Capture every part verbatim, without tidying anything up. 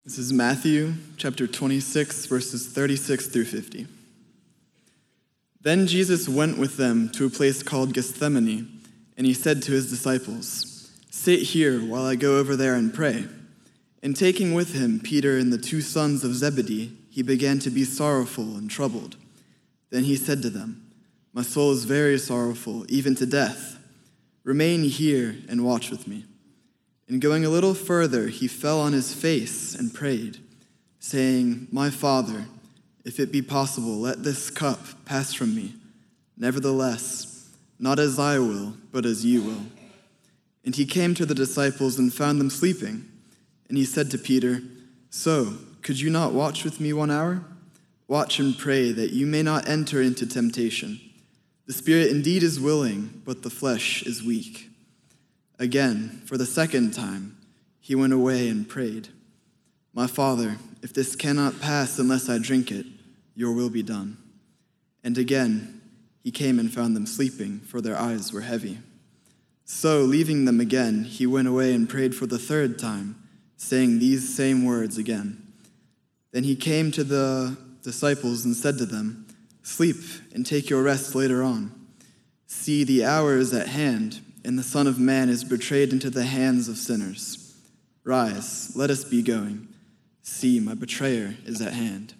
This is Matthew chapter twenty-six, verses thirty-six through fifty. Then Jesus went with them to a place called Gethsemane, and he said to his disciples, "Sit here while I go over there and pray." And taking with him Peter and the two sons of Zebedee, he began to be sorrowful and troubled. Then he said to them, "My soul is very sorrowful, even to death. Remain here and watch with me." And going a little further, he fell on his face and prayed, saying, "My Father, if it be possible, let this cup pass from me. Nevertheless, not as I will, but as you will." And he came to the disciples and found them sleeping. And he said to Peter, "So, could you not watch with me one hour? Watch and pray that you may not enter into temptation. The spirit indeed is willing, but the flesh is weak." Again, for the second time, he went away and prayed, "My Father, if this cannot pass unless I drink it, your will be done." And again, he came and found them sleeping, for their eyes were heavy. So, leaving them again, he went away and prayed for the third time, saying these same words again. Then he came to the disciples and said to them, "Sleep and take your rest later on. See, the hour is at hand, and the Son of Man is betrayed into the hands of sinners. Rise, let us be going. See, my betrayer is at hand."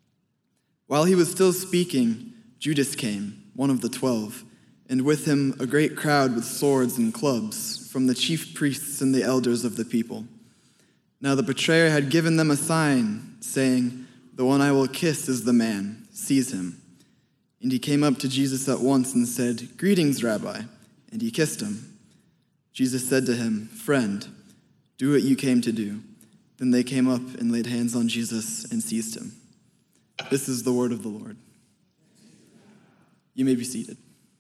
While he was still speaking, Judas came, one of the twelve, and with him a great crowd with swords and clubs from the chief priests and the elders of the people. Now the betrayer had given them a sign, saying, "The one I will kiss is the man. Seize him." And he came up to Jesus at once and said, "Greetings, Rabbi." And he kissed him. Jesus said to him, "Friend, do what you came to do." Then they came up and laid hands on Jesus and seized him. This is the word of the Lord. You may be seated.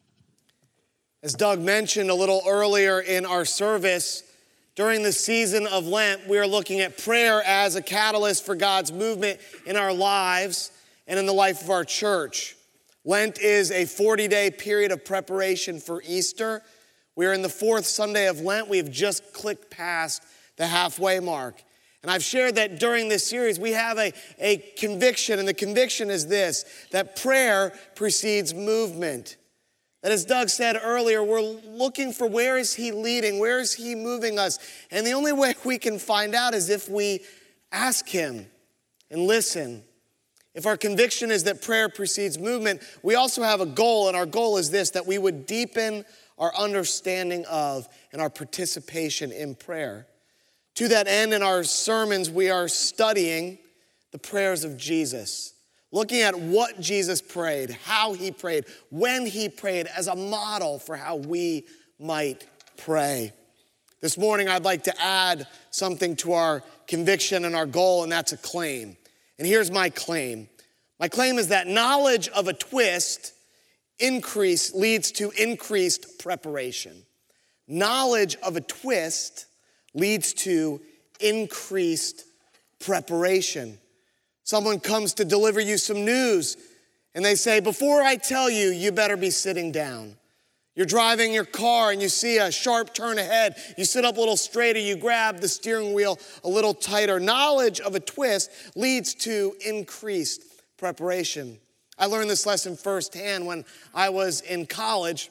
As Doug mentioned a little earlier in our service, during the season of Lent, we are looking at prayer as a catalyst for God's movement in our lives and in the life of our church. Lent is a forty-day period of preparation for Easter. We are in the fourth Sunday of Lent. We have just clicked past the halfway mark. And I've shared that during this series, we have a, a conviction, and the conviction is this, that prayer precedes movement. That as Doug said earlier, we're looking for where is he leading, where is he moving us? And the only way we can find out is if we ask him and listen. If our conviction is that prayer precedes movement, we also have a goal, and our goal is this, that we would deepen our understanding of and our participation in prayer. To that end, in our sermons, we are studying the prayers of Jesus, looking at what Jesus prayed, how he prayed, when he prayed, as a model for how we might pray. This morning, I'd like to add something to our conviction and our goal, and that's a claim. And here's my claim. My claim is that knowledge of a twist increase leads to increased preparation. Knowledge of a twist leads to increased preparation. Someone comes to deliver you some news, and they say, "Before I tell you, you better be sitting down." You're driving your car and you see a sharp turn ahead. You sit up a little straighter, you grab the steering wheel a little tighter. Knowledge of a twist leads to increased preparation. I learned this lesson firsthand when I was in college.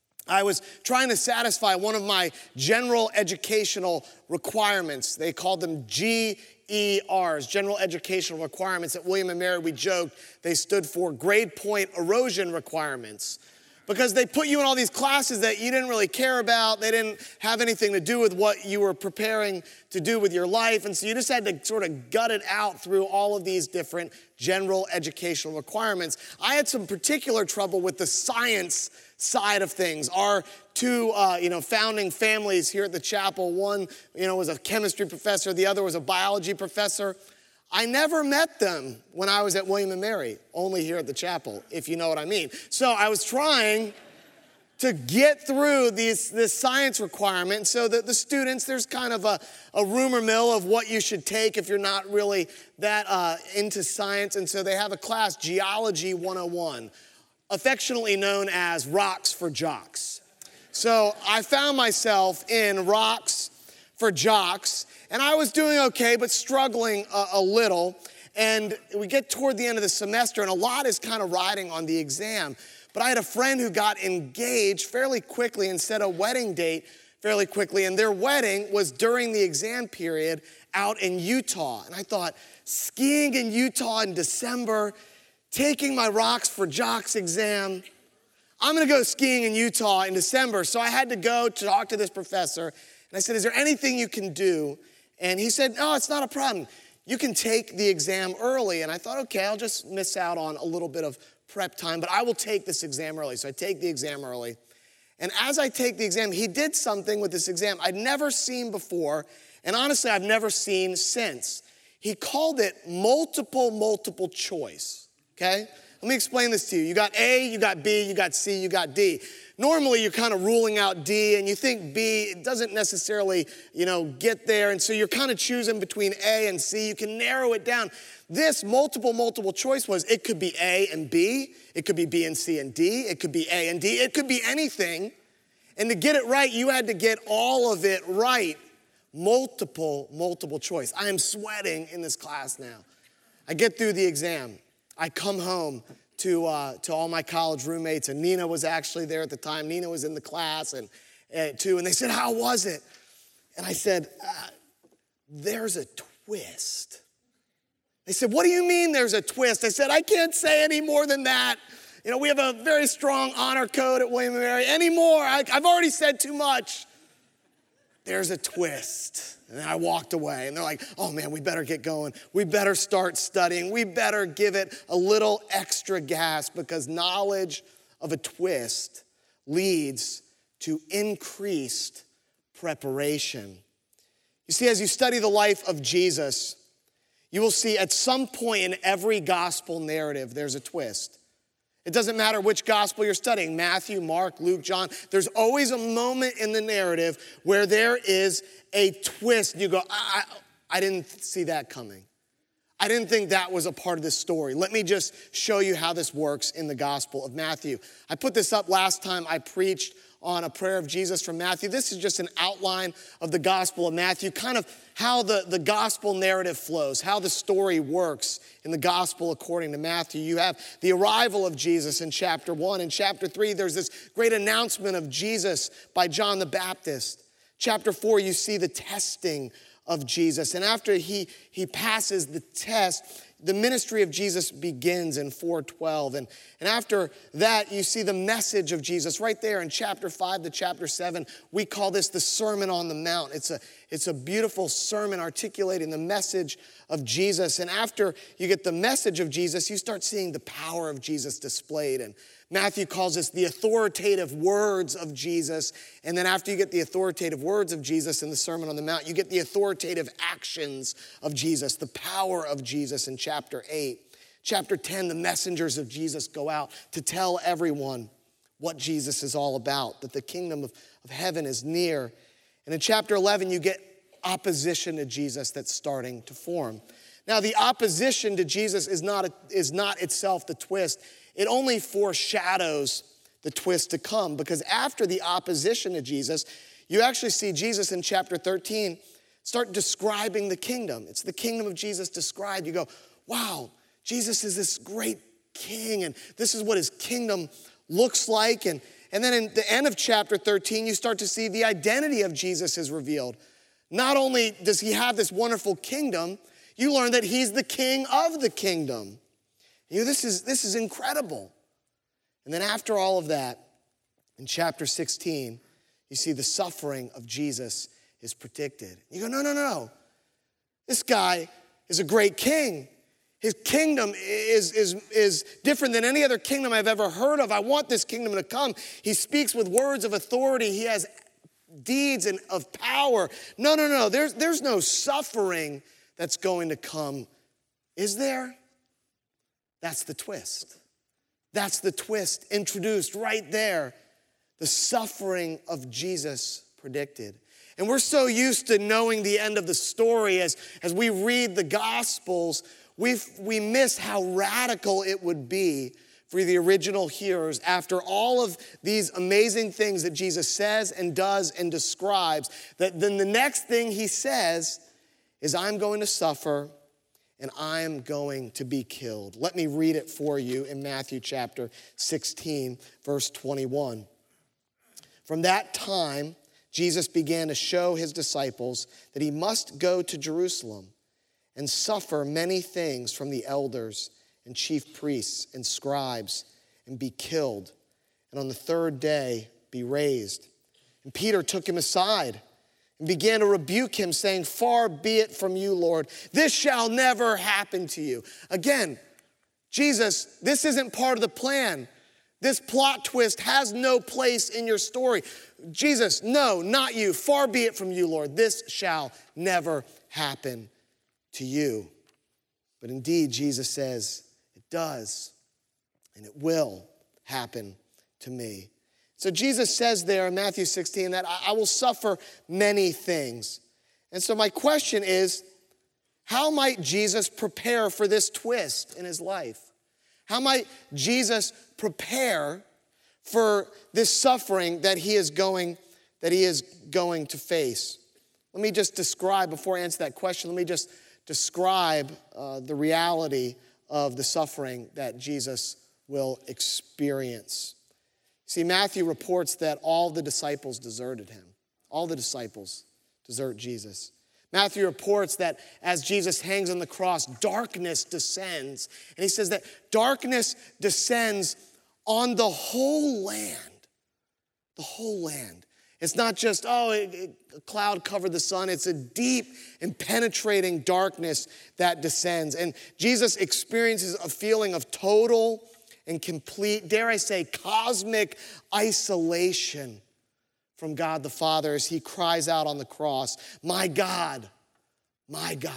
I was trying to satisfy one of my general educational requirements. They called them G E Rs, General Educational Requirements. At William and Mary, we joked they stood for grade point erosion requirements, because they put you in all these classes that you didn't really care about. They didn't have anything to do with what you were preparing to do with your life. And so you just had to sort of gut it out through all of these different general educational requirements. I had some particular trouble with the science side of things. Our two, uh, you know, founding families here at the chapel, one, you know, was a chemistry professor, the other was a biology professor. I never met them when I was at William and Mary, only here at the chapel, if you know what I mean. So I was trying to get through these, this science requirement so that the students, there's kind of a, a rumor mill of what you should take if you're not really that uh, into science. And so they have a class, Geology one oh one, affectionately known as Rocks for Jocks. So I found myself in Rocks for jocks, and I was doing okay, but struggling a, a little. And we get toward the end of the semester, and a lot is kind of riding on the exam. But I had a friend who got engaged fairly quickly and set a wedding date fairly quickly, and their wedding was during the exam period out in Utah. And I thought, skiing in Utah in December, taking my Rocks for Jocks exam, I'm gonna go skiing in Utah in December. So I had to go to talk to this professor, and I said, is there anything you can do? And he said, no, it's not a problem. You can take the exam early. And I thought, okay, I'll just miss out on a little bit of prep time, but I will take this exam early. So I take the exam early. And as I take the exam, he did something with this exam I'd never seen before, and honestly, I've never seen since. He called it multiple, multiple choice, okay? Let me explain this to you. You got A, you got B, you got C, you got D. Normally, you're kind of ruling out D, and you think B it doesn't necessarily, you know, get there, and so you're kind of choosing between A and C. You can narrow it down. This multiple, multiple choice was it could be A and B, it could be B and C and D, it could be A and D, it could be anything. And to get it right, you had to get all of it right. Multiple, multiple choice. I am sweating in this class now. I get through the exam. I come home to uh, to all my college roommates, and Nina was actually there at the time. Nina was in the class, and uh, too, and they said, how was it? And I said, uh, there's a twist. They said, what do you mean there's a twist? I said, I can't say any more than that. You know, we have a very strong honor code at William and Mary. Any more, I, I've already said too much. There's a twist. And then I walked away, and they're like, oh man, we better get going. We better start studying. We better give it a little extra gas, because knowledge of a twist leads to increased preparation. You see, as you study the life of Jesus, you will see at some point in every gospel narrative, there's a twist. It doesn't matter which gospel you're studying, Matthew, Mark, Luke, John. There's always a moment in the narrative where there is a twist. You go, I, I, I didn't see that coming. I didn't think that was a part of this story. Let me just show you how this works in the Gospel of Matthew. I put this up last time I preached on a prayer of Jesus from Matthew. This is just an outline of the Gospel of Matthew, kind of how the, the gospel narrative flows, how the story works in the gospel according to Matthew. You have the arrival of Jesus in chapter one. In chapter three, there's this great announcement of Jesus by John the Baptist. Chapter four, you see the testing of Jesus. And after he, he passes the test, the ministry of Jesus begins in four twelve. And, and after that, you see the message of Jesus right there in chapter five to chapter seven. We call this the Sermon on the Mount. It's a, it's a beautiful sermon articulating the message of Jesus. And after you get the message of Jesus, you start seeing the power of Jesus displayed. And Matthew calls this the authoritative words of Jesus. And then after you get the authoritative words of Jesus in the Sermon on the Mount, you get the authoritative actions of Jesus, the power of Jesus in chapter eight. Chapter ten, the messengers of Jesus go out to tell everyone what Jesus is all about, that the kingdom of, of heaven is near. And in chapter eleven, you get opposition to Jesus that's starting to form. Now, the opposition to Jesus is not, a, is not itself the twist. It only foreshadows the twist to come, because after the opposition to Jesus, you actually see Jesus in chapter thirteen start describing the kingdom. It's the kingdom of Jesus described. You go, wow, Jesus is this great king, and this is what his kingdom looks like. And, and then in the end of chapter thirteen, you start to see the identity of Jesus is revealed. Not only does he have this wonderful kingdom, you learn that he's the king of the kingdom. You know, this is, this is incredible. And then after all of that, in chapter sixteen, you see the suffering of Jesus is predicted. You go, no, no, no. This guy is a great king. His kingdom is, is, is different than any other kingdom I've ever heard of. I want this kingdom to come. He speaks with words of authority. He has deeds and of power. No, no, no. There's, there's no suffering that's going to come. Is there? That's the twist. That's the twist introduced right there. The suffering of Jesus predicted. And we're so used to knowing the end of the story as, as we read the Gospels, we we miss how radical it would be for the original hearers, after all of these amazing things that Jesus says and does and describes, that then the next thing he says is, I'm going to suffer and I'm going to be killed. Let me read it for you in Matthew chapter sixteen, verse twenty-one. From that time, Jesus began to show his disciples that he must go to Jerusalem and suffer many things from the elders and chief priests and scribes, and be killed, and on the third day be raised. And Peter took him aside and began to rebuke him, saying, far be it from you, Lord, this shall never happen to you. Again, Jesus, this isn't part of the plan. This plot twist has no place in your story. Jesus, no, not you. Far be it from you, Lord. This shall never happen to you. But indeed, Jesus says, it does, and it will happen to me. So Jesus says there in Matthew sixteen that I will suffer many things. And so my question is, how might Jesus prepare for this twist in his life? How might Jesus prepare for this suffering that he is going, that he is going to face? Let me just describe, before I answer that question, let me just describe uh, the reality of the suffering that Jesus will experience. See, Matthew reports that all the disciples deserted him. All the disciples desert Jesus. Matthew reports that as Jesus hangs on the cross, darkness descends. And he says that darkness descends on the whole land. The whole land. It's not just, oh, it, it, a cloud covered the sun. It's a deep and penetrating darkness that descends. And Jesus experiences a feeling of total and complete, dare I say, cosmic isolation from God the Father as he cries out on the cross, my God, my God,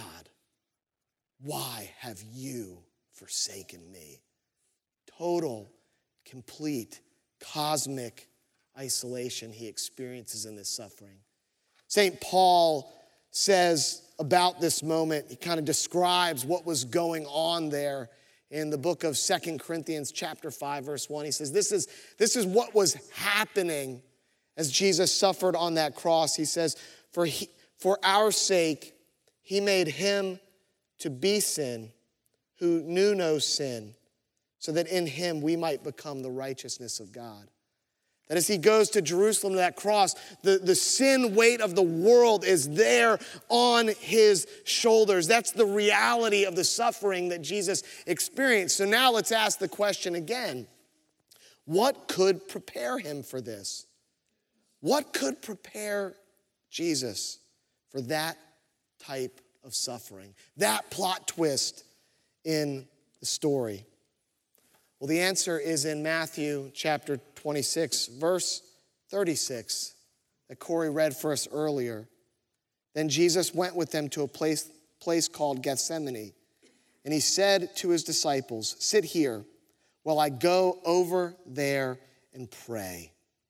why have you forsaken me? Total, complete, cosmic isolation he experiences in this suffering. Saint Paul says about this moment, he kind of describes what was going on there in the book of Second Corinthians chapter five, verse one. He says, this is, this is what was happening as Jesus suffered on that cross. He says, for, he, for our sake, he made him to be sin who knew no sin, so that in him we might become the righteousness of God. That as he goes to Jerusalem to that cross, the, the sin weight of the world is there on his shoulders. That's the reality of the suffering that Jesus experienced. So now let's ask the question again. What could prepare him for this? What could prepare Jesus for that type of suffering? That plot twist in the story? Well, the answer is in Matthew chapter twenty-six, verse thirty-six, that Corey read for us earlier. Then Jesus went with them to a place, place called Gethsemane, and he said to his disciples, sit here while I go over there and pray.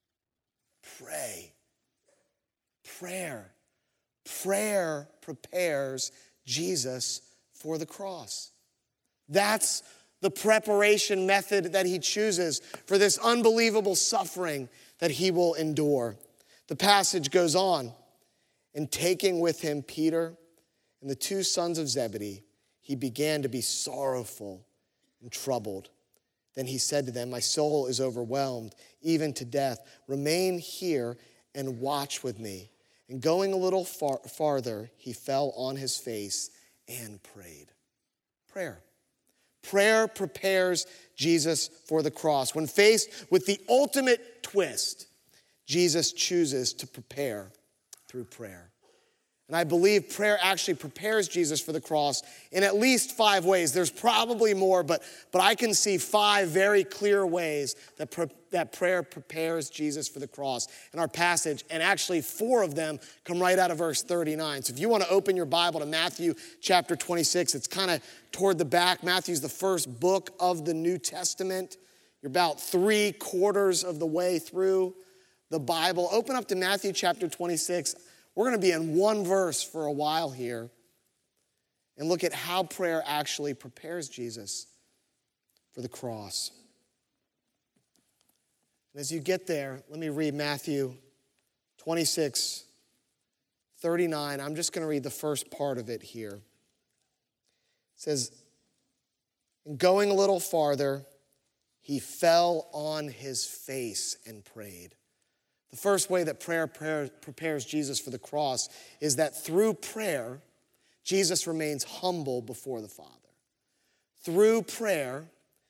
Pray. Prayer. Prayer prepares Jesus for the cross. That's the preparation method that he chooses for this unbelievable suffering that he will endure. The passage goes on, and taking with him Peter and the two sons of Zebedee, he began to be sorrowful and troubled. Then he said to them, my soul is overwhelmed, even to death. Remain here and watch with me. And going a little far, farther, he fell on his face and prayed. Prayer. Prayer prepares Jesus for the cross. When faced with the ultimate twist, Jesus chooses to prepare through prayer. And I believe prayer actually prepares Jesus for the cross in at least five ways. There's probably more, but, but I can see five very clear ways that, pre- that prayer prepares Jesus for the cross in our passage. And actually four of them come right out of verse thirty-nine. So if you want to open your Bible to Matthew chapter twenty-six, it's kind of toward the back. Matthew's the first book of the New Testament. You're about three quarters of the way through the Bible. Open up to Matthew chapter twenty-six. We're going to be in one verse for a while here and look at how prayer actually prepares Jesus for the cross. And as you get there, let me read Matthew twenty-six, thirty-nine. I'm just going to read the first part of it here. It says, and going a little farther, he fell on his face and prayed. The first way that prayer, prayer prepares Jesus for the cross is that through prayer, Jesus remains humble before the Father. Through prayer,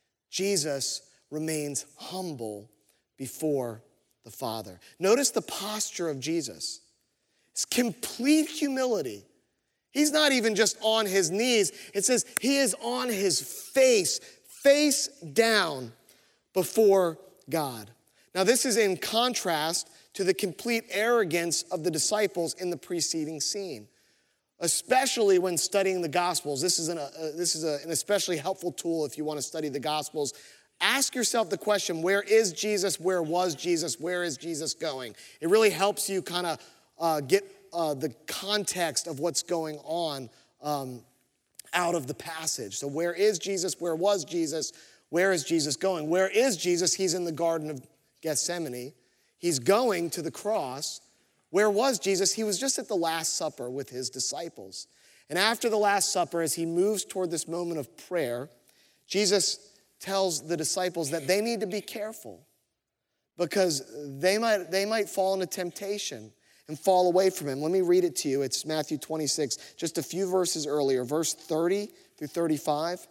Jesus remains humble before the Father. Notice the posture of Jesus. It's complete humility. He's not even just on his knees. It says he is on his face, face down before God. Now, this is in contrast to the complete arrogance of the disciples in the preceding scene. Especially when studying the Gospels. This is, an, uh, this is a, an especially helpful tool if you want to study the Gospels. Ask yourself the question, where is Jesus? Where was Jesus? Where is Jesus going? It really helps you kind of uh, get uh, the context of what's going on um, out of the passage. So where is Jesus? Where was Jesus? Where is Jesus going? Where is Jesus? He's in the Garden of Gethsemane. He's going to the cross. Where was Jesus? He was just at the Last Supper with his disciples. And after the Last Supper, as he moves toward this moment of prayer, Jesus tells the disciples that they need to be careful because they might, they might fall into temptation and fall away from him. Let me read it to you. It's Matthew twenty-six, just a few verses earlier, verse thirty through thirty-five.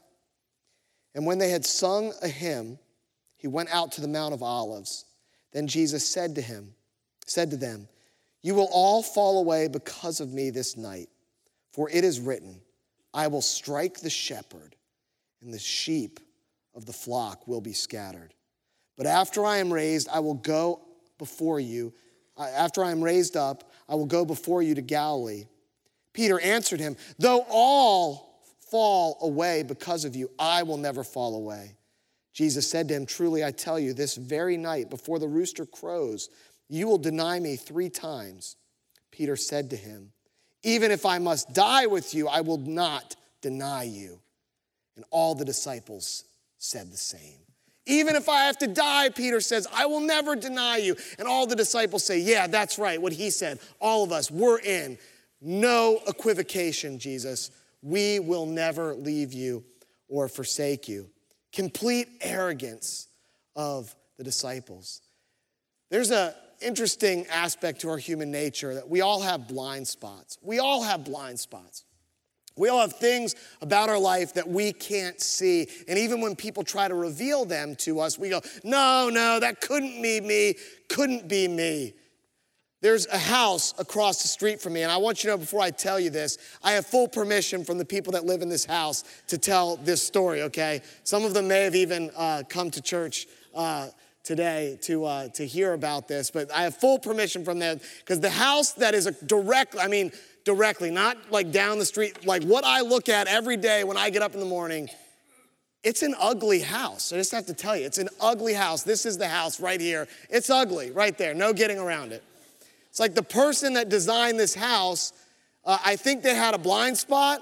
And when they had sung a hymn, he went out to the Mount of Olives. Then Jesus said to him, said to them, you will all fall away because of me this night, for it is written, I will strike the shepherd, and the sheep of the flock will be scattered. But after I am raised, I will go before you. After I am raised up, I will go before you to Galilee. Peter answered him, though all fall away because of you, I will never fall away. Jesus said to him, truly I tell you, this very night before the rooster crows, you will deny me three times. Peter said to him, even if I must die with you, I will not deny you. And all the disciples said the same. Even if I have to die, Peter says, I will never deny you. And all the disciples say, yeah, that's right, what he said. All of us, we're in. No equivocation, Jesus. We will never leave you or forsake you. Complete arrogance of the disciples. There's an interesting aspect to our human nature that we all have blind spots. We all have blind spots. We all have things about our life that we can't see. And even when people try to reveal them to us, we go, no, no, that couldn't be me, couldn't be me. There's a house across the street from me, and I want you to know before I tell you this, I have full permission from the people that live in this house to tell this story, okay? Some of them may have even uh, come to church uh, today to uh, to hear about this, but I have full permission from them because the house that is a direct, I mean, directly, not like down the street, like what I look at every day when I get up in the morning, it's an ugly house. I just have to tell you, it's an ugly house. This is the house right here. It's ugly right there, no getting around it. It's like the person that designed this house, uh, I think they had a blind spot.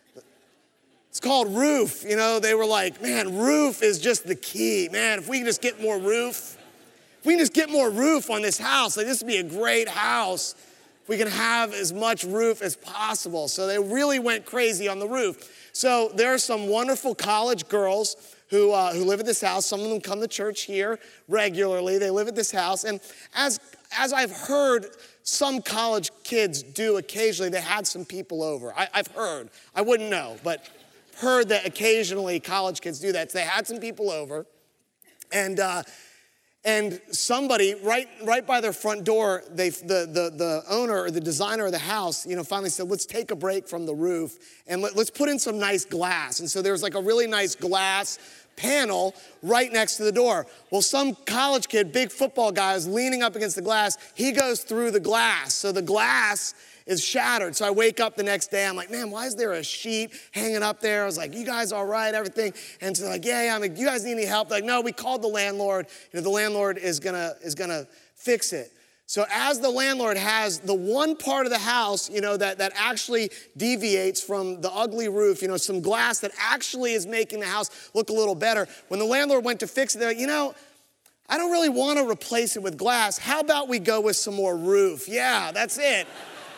It's called roof. You know, they were like, man, roof is just the key. Man, if we can just get more roof, if we can just get more roof on this house, like this would be a great house. We can have as much roof as possible. So they really went crazy on the roof. So there are some wonderful college girls who uh, who live at this house. Some of them come to church here regularly. They live at this house. And as as I've heard some college kids do occasionally, they had some people over. I, I've heard. I wouldn't know, but heard that occasionally college kids do that. So they had some people over. And uh, And somebody, right right by their front door, they, the, the, the owner or the designer of the house, you know, finally said, let's take a break from the roof and let, let's put in some nice glass. And so there was like a really nice glass panel right next to the door. Well, some college kid, big football guy, is leaning up against the glass. He goes through the glass. So the glass is shattered. So I wake up the next day. I'm like, man, why is there a sheet hanging up there? I was like, you guys all right, everything? And so they're like, yeah, yeah. I'm like, you guys need any help? They're like, no, we called the landlord. You know, the landlord is gonna is gonna fix it. So as the landlord has the one part of the house, you know, that, that actually deviates from the ugly roof, you know, some glass that actually is making the house look a little better. When the landlord went to fix it, they're like, you know, I don't really want to replace it with glass. How about we go with some more roof? Yeah, that's it.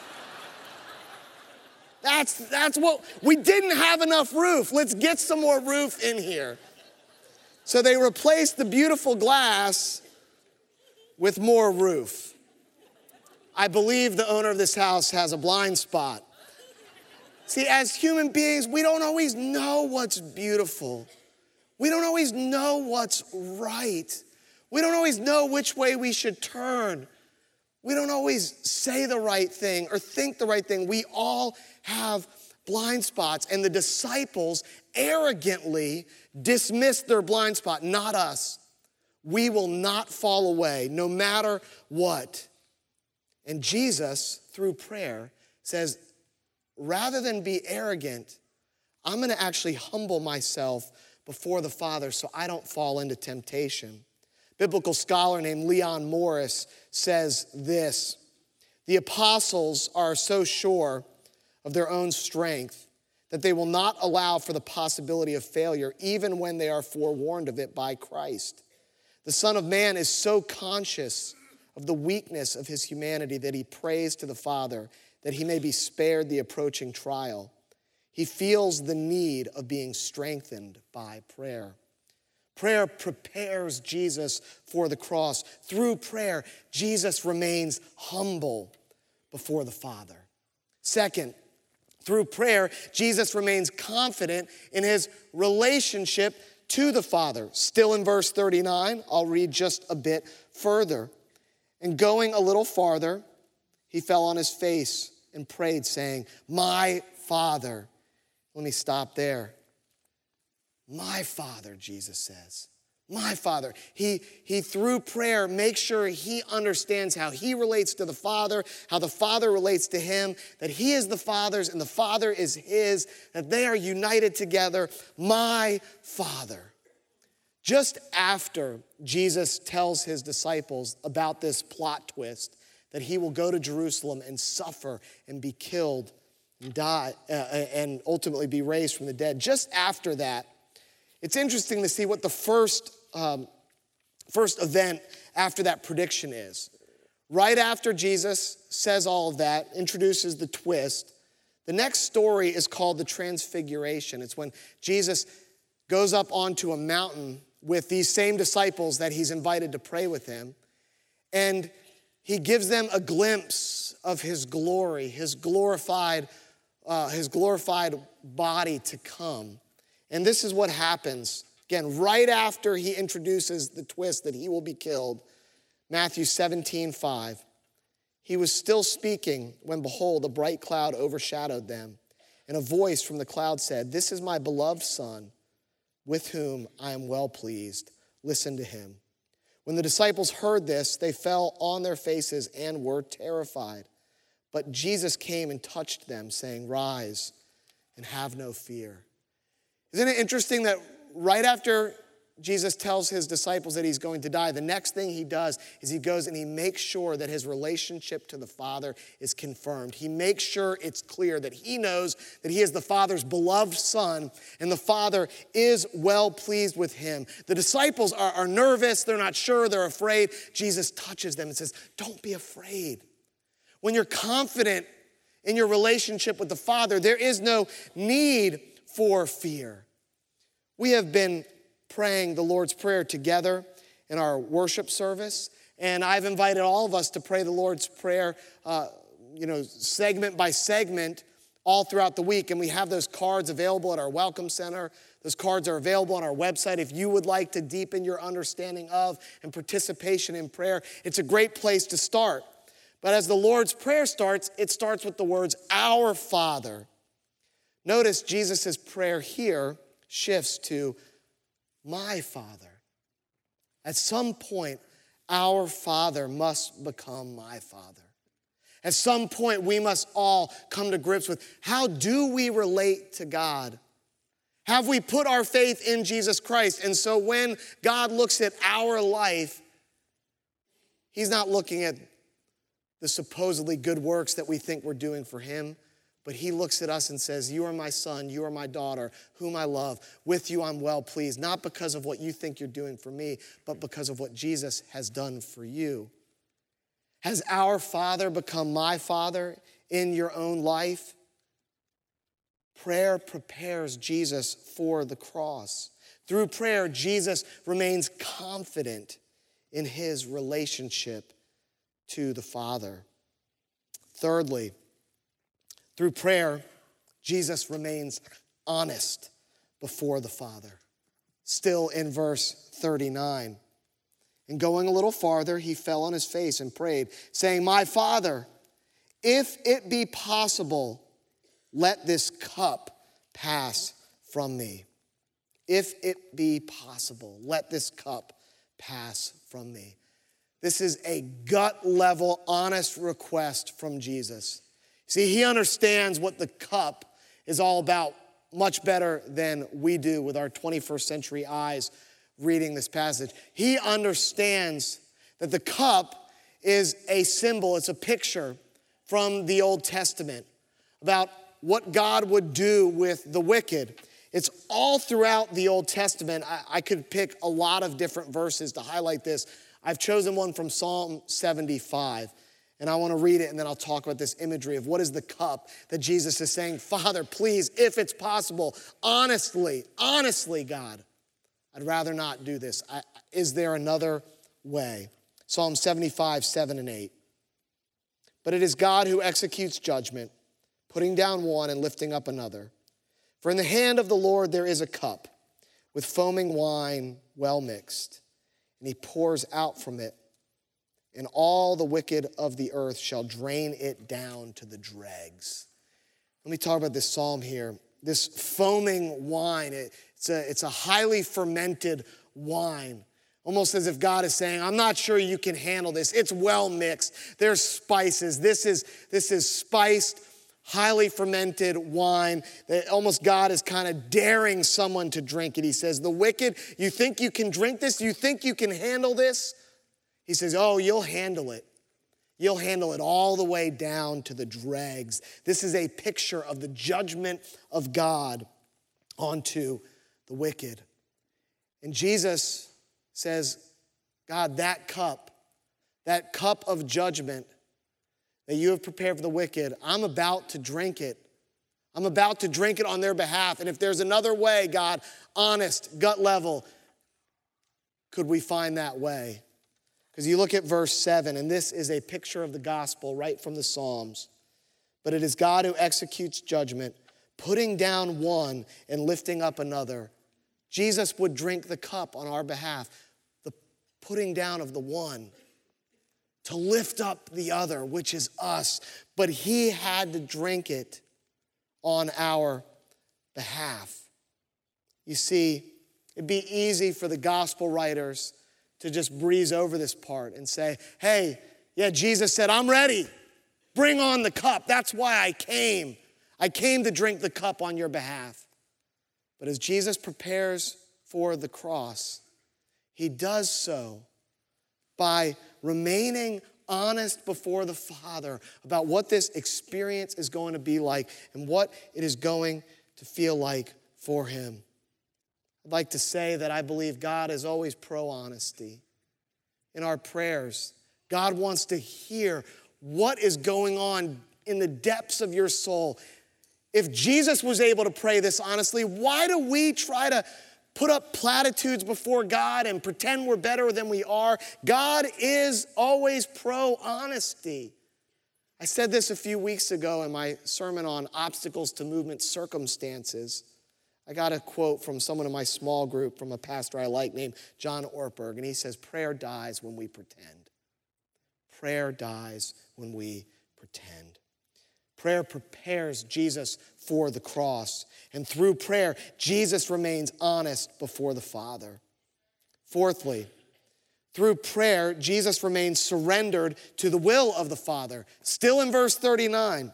That's, that's what, we didn't have enough roof. Let's get some more roof in here. So they replaced the beautiful glass with more roof. I believe the owner of this house has a blind spot. See, as human beings, we don't always know what's beautiful. We don't always know what's right. We don't always know which way we should turn. We don't always say the right thing or think the right thing. We all have blind spots, and the disciples arrogantly dismissed their blind spot, not us. We will not fall away, no matter what. And Jesus, through prayer, says, rather than be arrogant, I'm going to actually humble myself before the Father so I don't fall into temptation. Biblical scholar named Leon Morris says this: the apostles are so sure of their own strength that they will not allow for the possibility of failure even when they are forewarned of it by Christ. The Son of Man is so conscious of the weakness of his humanity that he prays to the Father that he may be spared the approaching trial. He feels the need of being strengthened by prayer. Prayer prepares Jesus for the cross. Through prayer, Jesus remains humble before the Father. Second, through prayer, Jesus remains confident in his relationship to the Father. Still in verse thirty-nine, I'll read just a bit further. And going a little farther, he fell on his face and prayed, saying, "My Father." Let me stop there. My Father, Jesus says. My Father. He, he, through prayer, makes sure he understands how he relates to the Father, how the Father relates to him, that he is the Father's and the Father is his, that they are united together. My Father. Just after Jesus tells his disciples about this plot twist, that he will go to Jerusalem and suffer and be killed and die uh, and ultimately be raised from the dead, just after that, it's interesting to see what the first, um, first event after that prediction is. Right after Jesus says all of that, introduces the twist, the next story is called the Transfiguration. It's when Jesus goes up onto a mountain with these same disciples that he's invited to pray with him, and he gives them a glimpse of his glory, his glorified, uh, his glorified body to come. And this is what happens. Again, right after he introduces the twist that he will be killed, Matthew seventeen five. He was still speaking when, behold, a bright cloud overshadowed them. And a voice from the cloud said, "This is my beloved Son, with whom I am well pleased. Listen to him." When the disciples heard this, they fell on their faces and were terrified. But Jesus came and touched them, saying, "Rise and have no fear." Isn't it interesting that right after Jesus tells his disciples that he's going to die, the next thing he does is he goes and he makes sure that his relationship to the Father is confirmed. He makes sure it's clear that he knows that he is the Father's beloved Son and the Father is well pleased with him. The disciples are, are nervous, they're not sure, they're afraid. Jesus touches them and says, "Don't be afraid." When you're confident in your relationship with the Father, there is no need for fear. We have been praying the Lord's Prayer together in our worship service, and I've invited all of us to pray the Lord's Prayer, uh, you know, segment by segment all throughout the week, and we have those cards available at our Welcome Center. Those cards are available on our website if you would like to deepen your understanding of and participation in prayer. It's a great place to start. But as the Lord's Prayer starts, it starts with the words, "Our Father." Notice Jesus' prayer here shifts to "my Father." At some point, our Father must become my Father. At some point, we must all come to grips with, how do we relate to God? Have we put our faith in Jesus Christ? And so when God looks at our life, he's not looking at the supposedly good works that we think we're doing for him. But he looks at us and says, you are my son, you are my daughter, whom I love. With you I'm well pleased, not because of what you think you're doing for me, but because of what Jesus has done for you. Has our Father become my Father in your own life? Prayer prepares Jesus for the cross. Through prayer, Jesus remains confident in his relationship to the Father. Thirdly, through prayer, Jesus remains honest before the Father. Still in verse thirty-nine. And going a little farther, he fell on his face and prayed, saying, my Father, if it be possible, let this cup pass from me. If it be possible, let this cup pass from me. This is a gut level, honest request from Jesus. See, he understands what the cup is all about much better than we do with our twenty-first century eyes reading this passage. He understands that the cup is a symbol, it's a picture from the Old Testament about what God would do with the wicked. It's all throughout the Old Testament. I, I could pick a lot of different verses to highlight this. I've chosen one from Psalm seventy-five, and I want to read it, and then I'll talk about this imagery of what is the cup that Jesus is saying, Father, please, if it's possible, honestly, honestly, God, I'd rather not do this. I, is there another way? Psalm seventy-five, seven and eight. But it is God who executes judgment, putting down one and lifting up another. For in the hand of the Lord there is a cup with foaming wine well mixed, and he pours out from it, and all the wicked of the earth shall drain it down to the dregs. Let me talk about this psalm here. This foaming wine, it, it's, a, it's a highly fermented wine. Almost as if God is saying, I'm not sure you can handle this. It's well mixed. There's spices. This is, this is spiced, highly fermented wine that almost God is kind of daring someone to drink it. He says, the wicked, you think you can drink this? You think you can handle this? He says, oh, you'll handle it. You'll handle it all the way down to the dregs. This is a picture of the judgment of God onto the wicked. And Jesus says, God, that cup, that cup of judgment that you have prepared for the wicked, I'm about to drink it. I'm about to drink it on their behalf. And if there's another way, God, honest, gut level, could we find that way? Because you look at verse seven, and this is a picture of the gospel right from the Psalms. But it is God who executes judgment, putting down one and lifting up another. Jesus would drink the cup on our behalf, the putting down of the one to lift up the other, which is us. But he had to drink it on our behalf. You see, it'd be easy for the gospel writers to just breeze over this part and say, hey, yeah, Jesus said, I'm ready. Bring on the cup. That's why I came. I came to drink the cup on your behalf. But as Jesus prepares for the cross, he does so by remaining honest before the Father about what this experience is going to be like and what it is going to feel like for him. I'd like to say that I believe God is always pro-honesty in our prayers. God wants to hear what is going on in the depths of your soul. If Jesus was able to pray this honestly, why do we try to put up platitudes before God and pretend we're better than we are? God is always pro-honesty. I said this a few weeks ago in my sermon on obstacles to movement circumstances. I got a quote from someone in my small group from a pastor I like named John Ortberg, and he says, prayer dies when we pretend. Prayer dies when we pretend. Prayer prepares Jesus for the cross, and through prayer, Jesus remains honest before the Father. Fourthly, through prayer, Jesus remains surrendered to the will of the Father. Still in verse thirty-nine.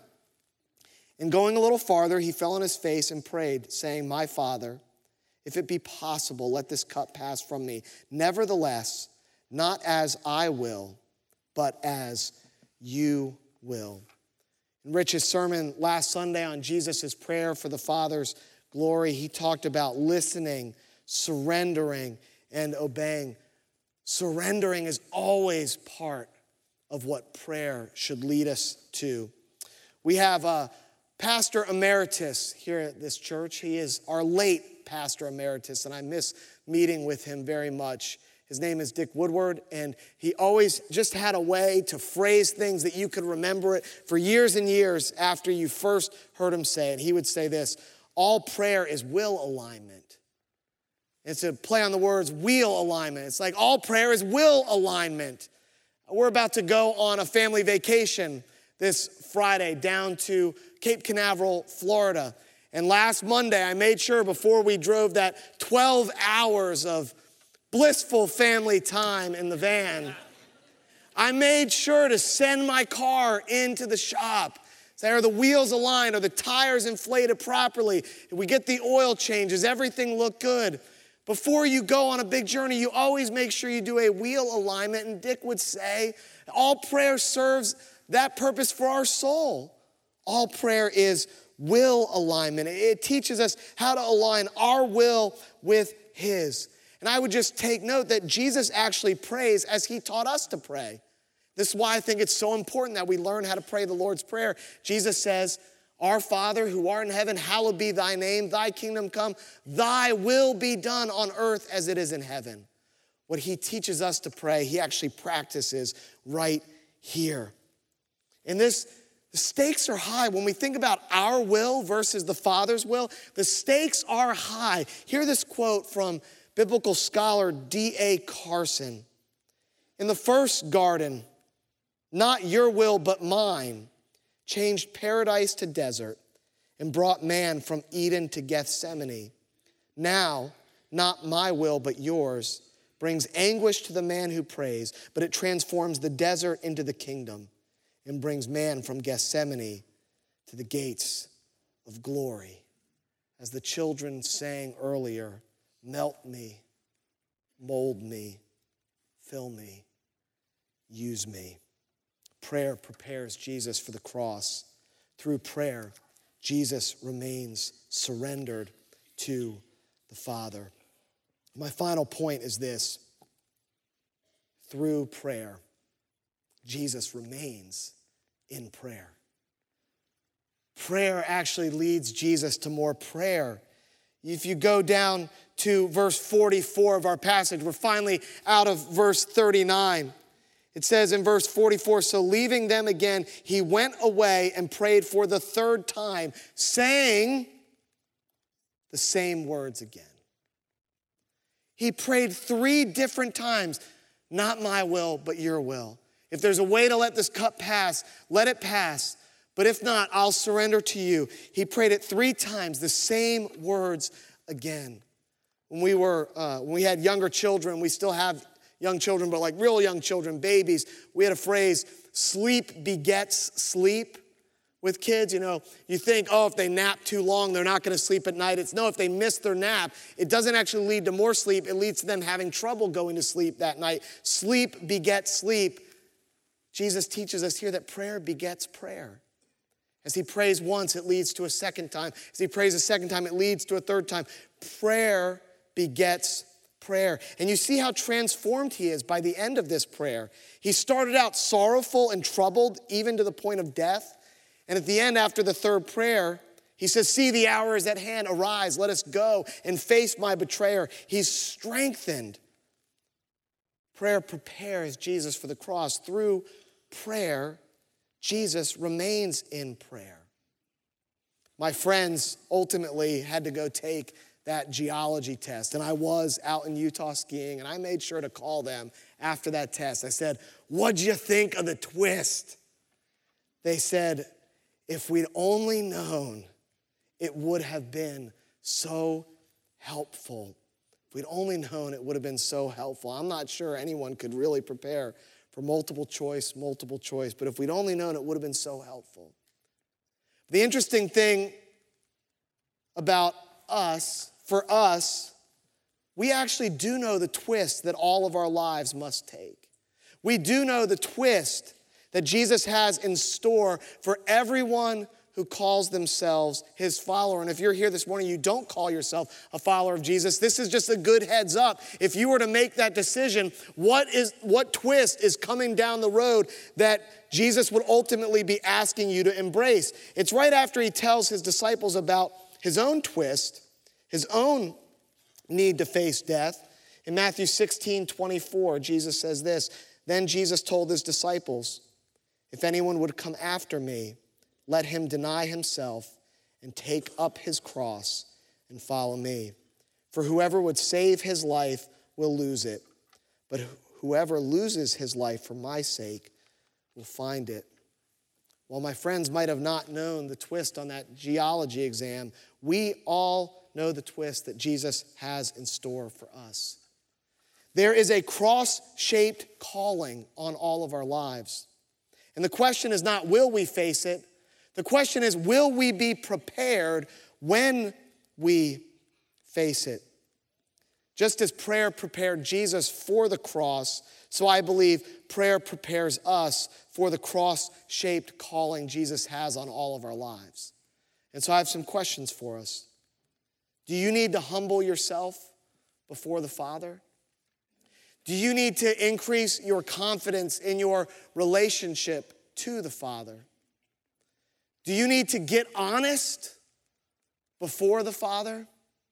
And going a little farther, he fell on his face and prayed, saying, my Father, if it be possible, let this cup pass from me. Nevertheless, not as I will, but as you will. In Rich's sermon last Sunday on Jesus' prayer for the Father's glory, he talked about listening, surrendering, and obeying. Surrendering is always part of what prayer should lead us to. We have a pastor emeritus here at this church. He is our late pastor emeritus, and I miss meeting with him very much. His name is Dick Woodward, and he always just had a way to phrase things that you could remember it for years and years after you first heard him say it. He would say this: all prayer is will alignment. It's a play on the words wheel alignment. It's like all prayer is will alignment. We're about to go on a family vacation this Friday down to Cape Canaveral, Florida. And last Monday, I made sure before we drove that twelve hours of blissful family time in the van, I made sure to send my car into the shop. Say, are the wheels aligned? Are the tires inflated properly? Did we get the oil changes? Everything look good? Before you go on a big journey, you always make sure you do a wheel alignment. And Dick would say, all prayer serves that purpose for our soul. All prayer is will alignment. It teaches us how to align our will with His. And I would just take note that Jesus actually prays as He taught us to pray. This is why I think it's so important that we learn how to pray the Lord's Prayer. Jesus says, our Father who art in heaven, hallowed be thy name, thy kingdom come, thy will be done on earth as it is in heaven. What He teaches us to pray, He actually practices right here. And this, the stakes are high. When we think about our will versus the Father's will, the stakes are high. Hear this quote from biblical scholar D A Carson. In the first garden, not your will but mine changed paradise to desert and brought man from Eden to Gethsemane. Now, not my will but yours brings anguish to the man who prays, but it transforms the desert into the kingdom and brings man from Gethsemane to the gates of glory. As the children sang earlier, melt me, mold me, fill me, use me. Prayer prepares Jesus for the cross. Through prayer, Jesus remains surrendered to the Father. My final point is this. Through prayer, Jesus remains in prayer. Prayer actually leads Jesus to more prayer. If you go down to verse forty-four of our passage, we're finally out of verse thirty-nine. It says in verse forty-four, so leaving them again, he went away and prayed for the third time, saying the same words again. He prayed three different times, not my will, but your will. If there's a way to let this cup pass, let it pass. But if not, I'll surrender to you. He prayed it three times, the same words again. When we were, uh, when we had younger children, we still have young children, but like real young children, babies, we had a phrase, sleep begets sleep with kids. You know, you think, oh, if they nap too long, they're not going to sleep at night. It's no, if they miss their nap, it doesn't actually lead to more sleep. It leads to them having trouble going to sleep that night. Sleep begets sleep. Jesus teaches us here that prayer begets prayer. As he prays once, it leads to a second time. As he prays a second time, it leads to a third time. Prayer begets prayer. And you see how transformed he is by the end of this prayer. He started out sorrowful and troubled, even to the point of death. And at the end, after the third prayer, he says, see, the hour is at hand. Arise, let us go and face my betrayer. He's strengthened. Prayer prepares Jesus for the cross. Through prayer, Jesus remains in prayer. My friends ultimately had to go take that geology test. And I was out in Utah skiing, and I made sure to call them after that test. I said, what'd you think of the twist? They said, if we'd only known, it would have been so helpful. If we'd only known, it would have been so helpful. I'm not sure anyone could really prepare for multiple choice, multiple choice, but if we'd only known, it would have been so helpful. The interesting thing about us, for us, we actually do know the twist that all of our lives must take. We do know the twist that Jesus has in store for everyone who calls themselves his follower. And if you're here this morning, you don't call yourself a follower of Jesus, this is just a good heads up. If you were to make that decision, what is what twist is coming down the road that Jesus would ultimately be asking you to embrace? It's right after he tells his disciples about his own twist, his own need to face death. In Matthew sixteen twenty-four, Jesus says this, "Then Jesus told his disciples, 'If anyone would come after me, let him deny himself and take up his cross and follow me. For whoever would save his life will lose it, but whoever loses his life for my sake will find it.'" While my friends might have not known the twist on that geology exam, we all know the twist that Jesus has in store for us. There is a cross-shaped calling on all of our lives. And the question is not, will we face it? The question is, will we be prepared when we face it? Just as prayer prepared Jesus for the cross, so I believe prayer prepares us for the cross-shaped calling Jesus has on all of our lives. And so I have some questions for us. Do you need to humble yourself before the Father? Do you need to increase your confidence in your relationship to the Father? Do you need to get honest before the Father?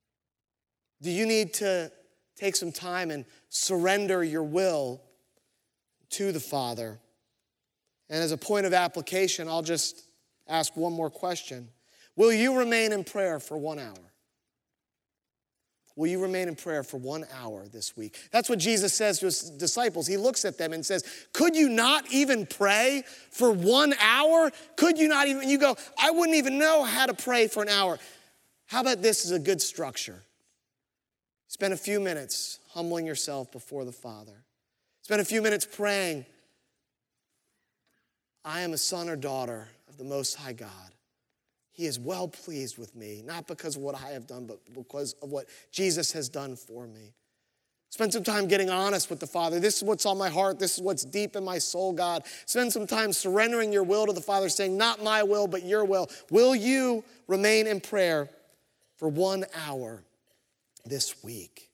Do you need to take some time and surrender your will to the Father? And as a point of application, I'll just ask one more question. Will you remain in prayer for one hour? Will you remain in prayer for one hour this week? That's what Jesus says to his disciples. He looks at them and says, could you not even pray for one hour? Could you not even, you go, I wouldn't even know how to pray for an hour. How about this as a good structure? Spend a few minutes humbling yourself before the Father. Spend a few minutes praying, I am a son or daughter of the Most High God. He is well pleased with me, not because of what I have done, but because of what Jesus has done for me. Spend some time getting honest with the Father. This is what's on my heart. This is what's deep in my soul, God. Spend some time surrendering your will to the Father, saying, not my will, but your will. Will you remain in prayer for one hour this week?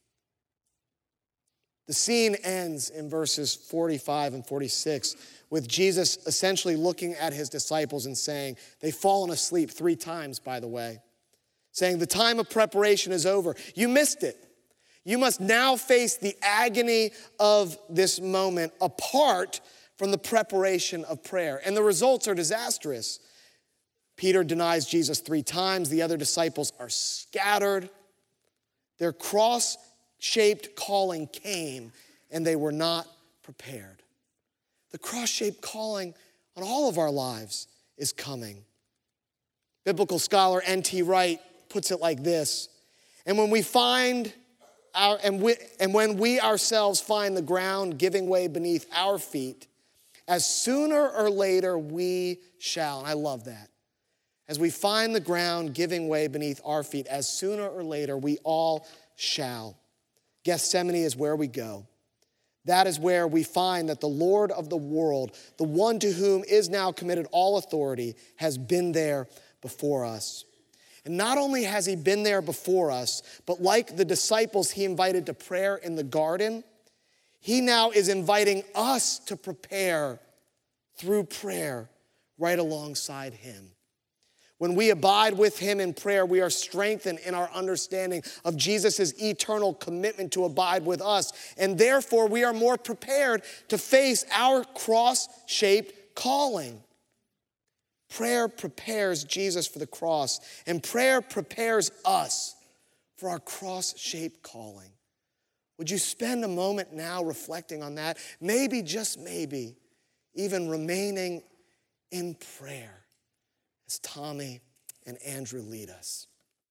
The scene ends in verses forty-five and forty-six with Jesus essentially looking at his disciples and saying, they've fallen asleep three times, by the way, saying the time of preparation is over. You missed it. You must now face the agony of this moment apart from the preparation of prayer. And the results are disastrous. Peter denies Jesus three times. The other disciples are scattered. Their cross-shaped calling came, and they were not prepared. The cross-shaped calling on all of our lives is coming. Biblical scholar N T Wright puts it like this, and when we find our, and, we, and when we ourselves find the ground giving way beneath our feet, as sooner or later we shall, and I love that, as we find the ground giving way beneath our feet, as sooner or later we all shall. Gethsemane is where we go. That is where we find that the Lord of the world, the one to whom is now committed all authority, has been there before us. And not only has he been there before us, but like the disciples he invited to prayer in the garden, he now is inviting us to prepare through prayer right alongside him. When we abide with him in prayer, we are strengthened in our understanding of Jesus' eternal commitment to abide with us. And therefore, we are more prepared to face our cross-shaped calling. Prayer prepares Jesus for the cross, and prayer prepares us for our cross-shaped calling. Would you spend a moment now reflecting on that? Maybe, just maybe, even remaining in prayer as Tommy and Andrew lead us.